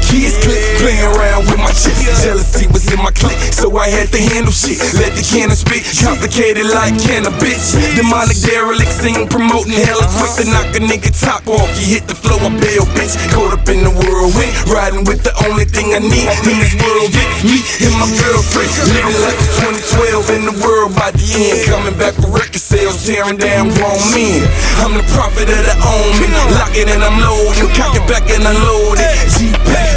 kids click, playing around with my chips. Jealousy was in my clique, so I had to handle shit. Let the cannon spit, complicated like cannabis. Demonic derelict scene, promoting hella quick to knock a nigga top off. You hit the floor, I bail, bitch. Caught up in the whirlwind, riding with the only thing I need in this world, me and my girlfriend. Living like it's 2012 in the world by the end. Coming back for record sales, tearing down grown men. I'm the prophet of the omen. Lock it and I'm loading, cock it back and unload it. G-Pack,